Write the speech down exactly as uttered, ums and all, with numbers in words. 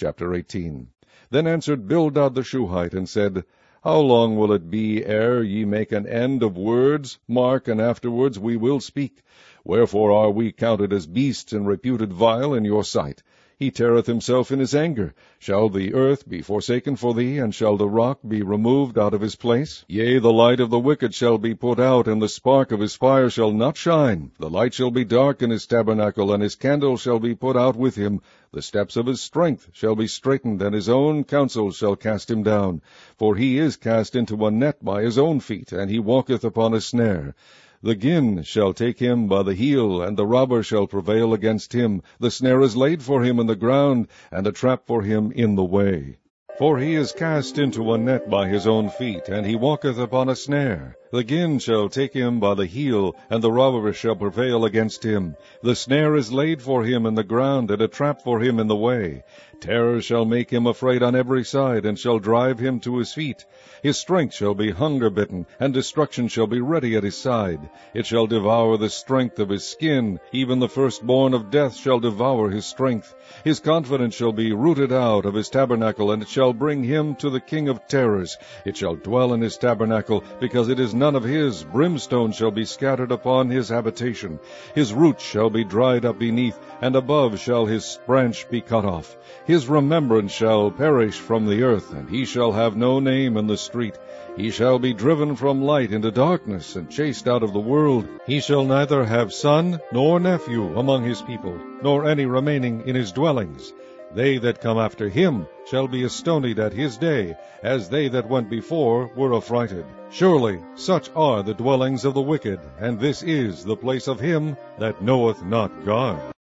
Chapter eighteen. Then answered Bildad the Shuhite, and said, How long will it be ere ye make an end of words? Mark, and afterwards we will speak. Wherefore are we counted as beasts, and reputed vile in your sight? He teareth himself in his anger. Shall the earth be forsaken for thee, and shall the rock be removed out of his place? Yea, the light of the wicked shall be put out, and the spark of his fire shall not shine. The light shall be dark in his tabernacle, and his candle shall be put out with him. The steps of his strength shall be straitened, and his own counsel shall cast him down. For he is cast into a net by his own feet, and he walketh upon a snare. The gin shall take him by the heel, and the robber shall prevail against him. The snare is laid for him in the ground, and a trap for him in the way. For he is cast into a net by his own feet, and he walketh upon a snare. The gin shall take him by the heel, and the robber shall prevail against him. The snare is laid for him in the ground, and a trap for him in the way. Terror shall make him afraid on every side, and shall drive him to his feet. His strength shall be hunger-bitten, and destruction shall be ready at his side. It shall devour the strength of his skin, even the firstborn of death shall devour his strength. His confidence shall be rooted out of his tabernacle, and it shall bring him to the king of terrors. It shall dwell in his tabernacle, because it is none of his. Brimstone shall be scattered upon his habitation. His roots shall be dried up beneath, and above shall his branch be cut off. His remembrance shall perish from the earth, and he shall have no name in the street. He shall be driven from light into darkness, and chased out of the world. He shall neither have son nor nephew among his people, nor any remaining in his dwellings. They that come after him shall be astonied at his day, as they that went before were affrighted. Surely such are the dwellings of the wicked, and this is the place of him that knoweth not God.